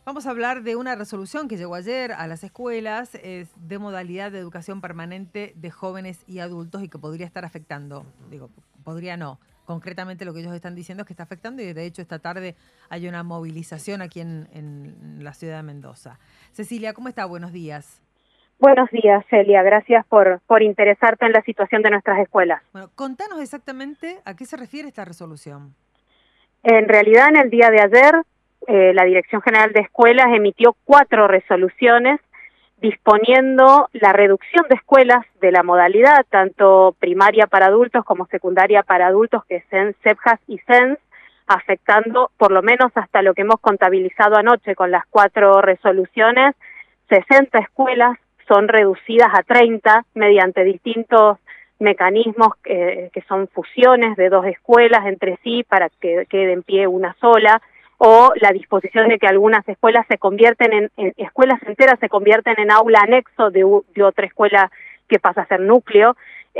Vamos a hablar de una resolución que llegó ayer a las escuelas, es de modalidad de educación permanente de jóvenes y adultos y que podría estar afectando, digo, podría no. Concretamente lo que ellos están diciendo es que está afectando y de hecho esta tarde hay una movilización aquí en la ciudad de Mendoza. Cecilia, ¿cómo está? Buenos días. Buenos días, Celia. Gracias por interesarte en la situación de nuestras escuelas. Bueno, contanos exactamente a qué se refiere esta resolución. En realidad, en el día de ayer, la Dirección General de Escuelas emitió 4 resoluciones disponiendo la reducción de escuelas de la modalidad, tanto primaria para adultos como secundaria para adultos, que es CEPJAS y CENS, afectando por lo menos hasta lo que hemos contabilizado anoche con las 4 resoluciones, 60 escuelas son reducidas a 30 mediante distintos mecanismos que son fusiones de 2 escuelas entre sí para que quede en pie una sola, o la disposición de que algunas escuelas se convierten en escuelas enteras se convierten en aula anexo de otra escuela que pasa a ser núcleo,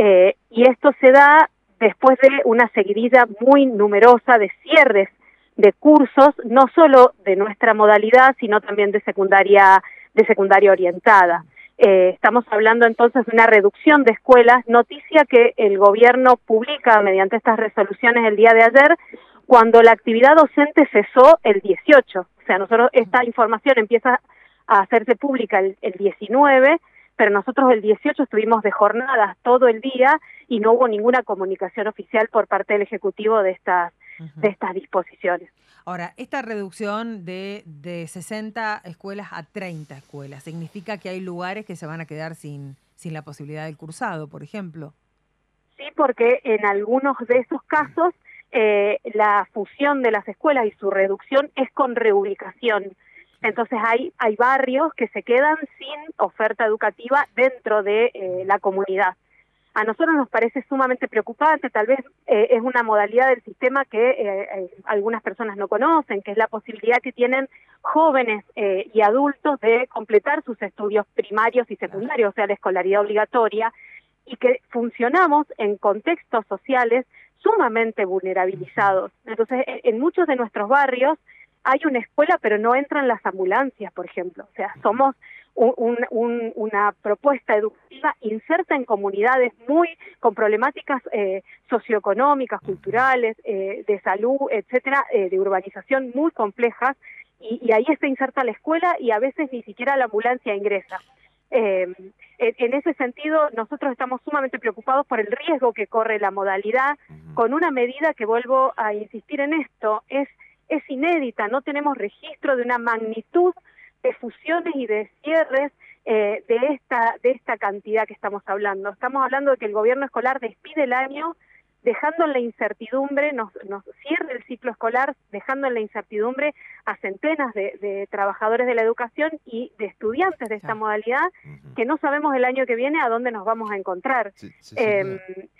y esto se da después de una seguidilla muy numerosa de cierres de cursos, no solo de nuestra modalidad, sino también de secundaria orientada. Estamos hablando entonces de una reducción de escuelas, noticia que el gobierno publica mediante estas resoluciones el día de ayer, cuando la actividad docente cesó el 18. O sea, nosotros esta información empieza a hacerse pública el 19, pero nosotros el 18 estuvimos de jornadas todo el día y no hubo ninguna comunicación oficial por parte del Ejecutivo de estas disposiciones. Ahora, esta reducción de 60 escuelas a 30 escuelas, ¿significa que hay lugares que se van a quedar sin la posibilidad del cursado, por ejemplo? Sí, porque en algunos de esos casos la fusión de las escuelas y su reducción es con reubicación. Entonces hay barrios que se quedan sin oferta educativa dentro de la comunidad. A nosotros nos parece sumamente preocupante, tal vez es una modalidad del sistema que algunas personas no conocen, que es la posibilidad que tienen jóvenes y adultos de completar sus estudios primarios y Claro. secundarios, o sea, la escolaridad obligatoria, y que funcionamos en contextos sociales sumamente vulnerabilizados. Entonces, en muchos de nuestros barrios hay una escuela, pero no entran las ambulancias, por ejemplo. O sea, somos una propuesta educativa inserta en comunidades con problemáticas socioeconómicas, culturales, de salud, etcétera, de urbanización muy complejas, y ahí está inserta la escuela y a veces ni siquiera la ambulancia ingresa. En ese sentido, nosotros estamos sumamente preocupados por el riesgo que corre la modalidad con una medida que, vuelvo a insistir en esto, es inédita. No tenemos registro de una magnitud de fusiones y de cierres de esta cantidad que estamos hablando. Estamos hablando de que el gobierno escolar despide el año dejando en la incertidumbre, nos cierra el ciclo escolar, dejando en la incertidumbre a centenas de trabajadores de la educación y de estudiantes de esta Claro. modalidad, que no sabemos el año que viene a dónde nos vamos a encontrar. Sí, Cecilia.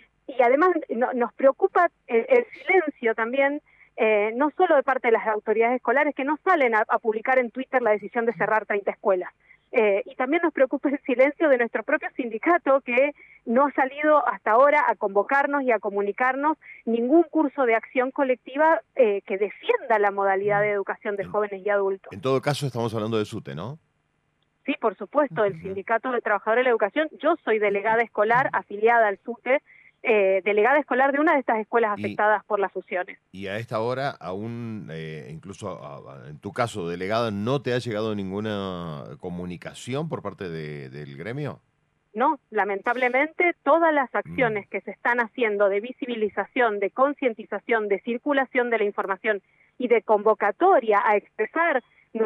Y además nos preocupa el silencio también, no solo de parte de las autoridades escolares, que no salen a publicar en Twitter la decisión de cerrar 30 escuelas. Y también nos preocupa el silencio de nuestro propio sindicato, que no ha salido hasta ahora a convocarnos y a comunicarnos ningún curso de acción colectiva que defienda la modalidad de educación de En, jóvenes y adultos. en todo caso, estamos hablando de SUTE, ¿no? Sí, por supuesto, el Ujú. Sindicato de Trabajadores de la Educación. Yo soy delegada escolar afiliada al SUTE, delegada escolar de una de estas escuelas Y, afectadas por las fusiones. y a esta hora, aún, incluso en tu caso, delegada, ¿no te ha llegado ninguna comunicación por parte del gremio? No, lamentablemente todas las Mm. acciones que se están haciendo de visibilización, de concientización, de circulación de la información y de convocatoria a expresar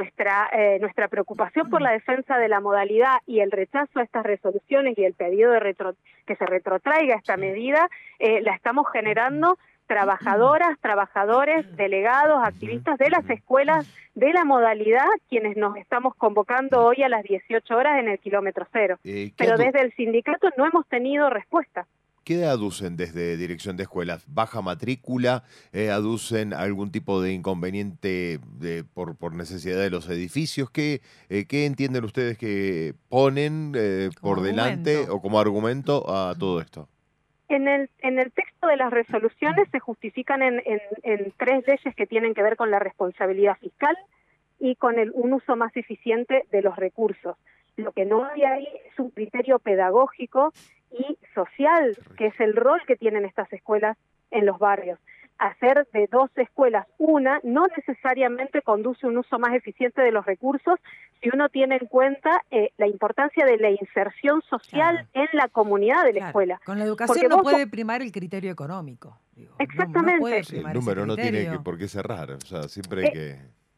nuestra preocupación por la defensa de la modalidad y el rechazo a estas resoluciones y el pedido de que se retrotraiga esta Sí. medida, la estamos generando trabajadoras, trabajadores, delegados, Ujú, activistas de las ujú. escuelas de la modalidad, quienes nos estamos convocando Y, hoy a las 18 horas en el kilómetro cero. ¿qué, Pero desde el sindicato no hemos tenido respuesta. qué aducen desde dirección de escuelas? ¿Baja matrícula? ¿Aducen algún tipo de inconveniente por necesidad de los edificios? ¿Qué entienden ustedes que ponen Como por delante argumento. o como argumento a todo esto? En el texto de las resoluciones se justifican en 3 leyes que tienen que ver con la responsabilidad fiscal, y con un uso más eficiente de los recursos. Lo que no hay ahí es un criterio pedagógico y social, que es el rol que tienen estas escuelas en los barrios. Hacer de 2 escuelas una no necesariamente conduce a un uso más eficiente de los recursos si uno tiene en cuenta la importancia de la inserción social en la comunidad de la escuela. Con la educación no puede primar el criterio económico. Digo, exactamente. No puede sí, el primar número no tiene por qué cerrar, o sea, siempre hay que...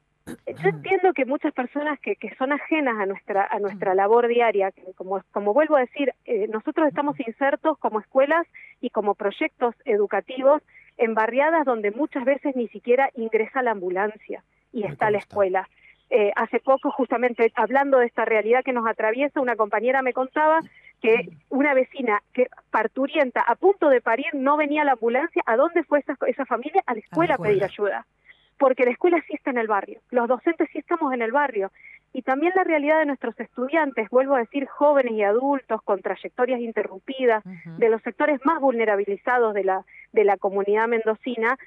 Yo entiendo que muchas personas que son ajenas a nuestra labor diaria, que como vuelvo a decir, nosotros estamos insertos como escuelas y como proyectos educativos en barriadas donde muchas veces ni siquiera ingresa la ambulancia y está la escuela. Hace poco, justamente hablando de esta realidad que nos atraviesa, una compañera me contaba que una vecina que parturienta a punto de parir no venía a la ambulancia. ¿A dónde fue esa familia? A la escuela a pedir ayuda. Porque la escuela sí está en el barrio, los docentes sí estamos en el barrio, y también la realidad de nuestros estudiantes, vuelvo a decir, jóvenes y adultos con trayectorias interrumpidas, de los sectores más vulnerabilizados de la comunidad mendocina,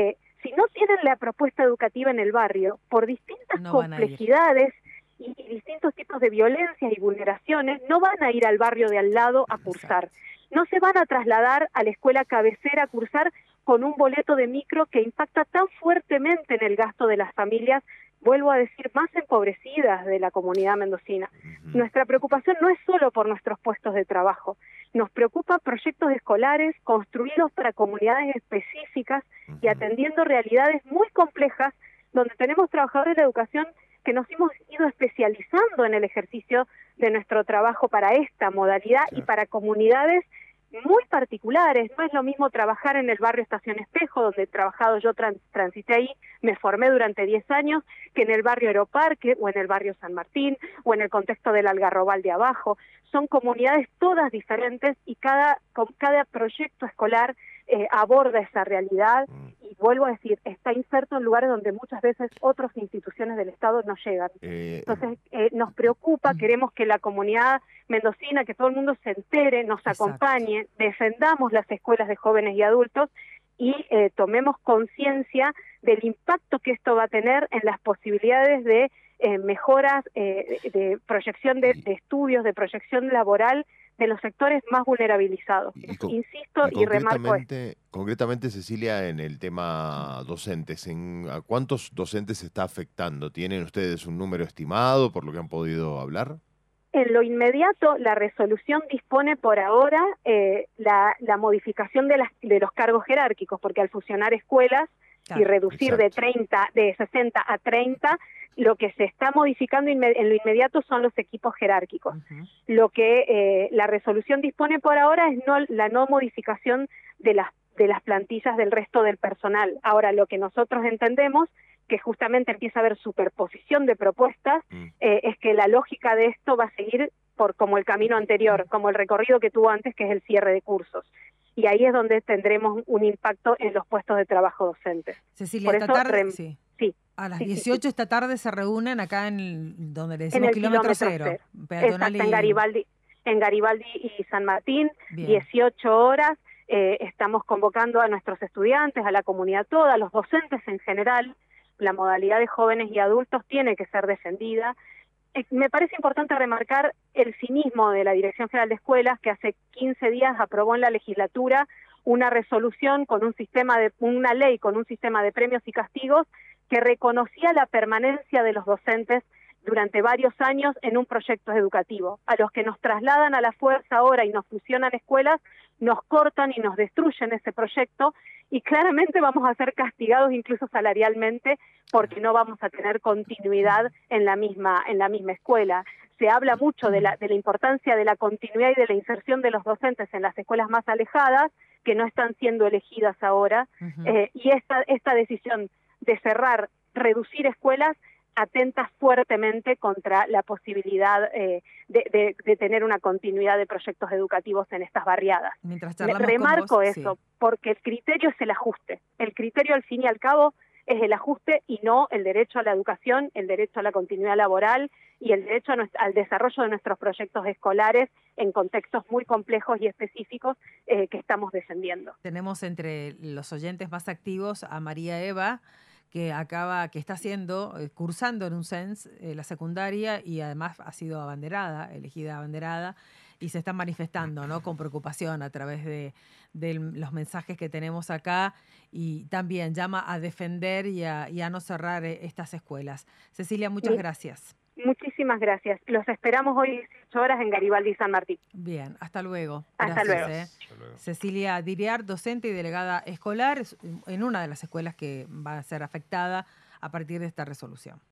si no tienen la propuesta educativa en el barrio, por distintas complejidades y distintos tipos de violencias y vulneraciones, no van a ir al barrio de al lado a cursar. No se van a trasladar a la escuela cabecera a cursar con un boleto de micro que impacta tan fuertemente en el gasto de las familias, vuelvo a decir, más empobrecidas de la comunidad mendocina. Nuestra preocupación no es solo por nuestros puestos de trabajo, nos preocupan proyectos escolares construidos para comunidades específicas y atendiendo realidades muy complejas, donde tenemos trabajadores de educación que nos hemos ido especializando en el ejercicio de nuestro trabajo para esta modalidad y para comunidades muy particulares. No es lo mismo trabajar en el barrio Estación Espejo, donde he trabajado, yo transité ahí, me formé durante 10 años, que en el barrio Aeroparque, o en el barrio San Martín, o en el contexto del Algarrobal de abajo. Son comunidades todas diferentes y cada proyecto escolar aborda esa realidad y vuelvo a decir, está inserto en lugares donde muchas veces otras instituciones del Estado no llegan. Entonces nos preocupa, queremos que la comunidad mendocina, que todo el mundo se entere, nos acompañe, defendamos las escuelas de jóvenes y adultos y tomemos conciencia del impacto que esto va a tener en las posibilidades de mejoras de proyección de estudios, de proyección laboral de los sectores más vulnerabilizados. Insisto y remarco esto. Concretamente, Cecilia, en el tema docentes, ¿a cuántos docentes se está afectando? ¿Tienen ustedes un número estimado por lo que han podido hablar? En lo inmediato, la resolución dispone por ahora la modificación de los cargos jerárquicos, porque al fusionar escuelas y reducir de 60 a 30, lo que se está modificando en lo inmediato son los equipos jerárquicos. Lo que la resolución dispone por ahora es la no modificación de las plantillas del resto del personal. Ahora, lo que nosotros entendemos que justamente empieza a haber superposición de propuestas, es que la lógica de esto va a seguir como el camino anterior, como el recorrido que tuvo antes, que es el cierre de cursos. Y ahí es donde tendremos un impacto en los puestos de trabajo docentes. Cecilia, esta tarde, a las 18 esta tarde se reúnen acá donde le decimos kilómetro cero. Exacto, en Garibaldi y San Martín, 18 horas. Estamos convocando a nuestros estudiantes, a la comunidad toda, a los docentes en general. La modalidad de jóvenes y adultos tiene que ser defendida. Me parece importante remarcar el cinismo de la Dirección General de Escuelas, que hace 15 días aprobó en la legislatura una resolución con una ley con un sistema de premios y castigos que reconocía la permanencia de los docentes durante varios años en un proyecto educativo. A los que nos trasladan a la fuerza ahora y nos fusionan escuelas, nos cortan y nos destruyen ese proyecto y claramente vamos a ser castigados incluso salarialmente porque no vamos a tener continuidad en la misma escuela. Se habla mucho de la importancia de la continuidad y de la inserción de los docentes en las escuelas más alejadas, que no están siendo elegidas ahora, y esta decisión de reducir escuelas, atenta fuertemente contra la posibilidad de tener una continuidad de proyectos educativos en estas barriadas. Remarco eso, porque el criterio es el ajuste. El criterio, al fin y al cabo, es el ajuste y no el derecho a la educación, el derecho a la continuidad laboral y el derecho al desarrollo de nuestros proyectos escolares en contextos muy complejos y específicos que estamos defendiendo. Tenemos entre los oyentes más activos a María Eva, que está cursando en un CENS la secundaria y además ha sido elegida abanderada, y se están manifestando, ¿no?, con preocupación a través de los mensajes que tenemos acá, y también llama a defender y a no cerrar estas escuelas. Cecilia, muchas gracias. Muchísimas gracias. Los esperamos hoy 18 horas en Garibaldi y San Martín. Bien, hasta luego. Hasta luego. Hasta luego. Cecilia Diriart, docente y delegada escolar en una de las escuelas que va a ser afectada a partir de esta resolución.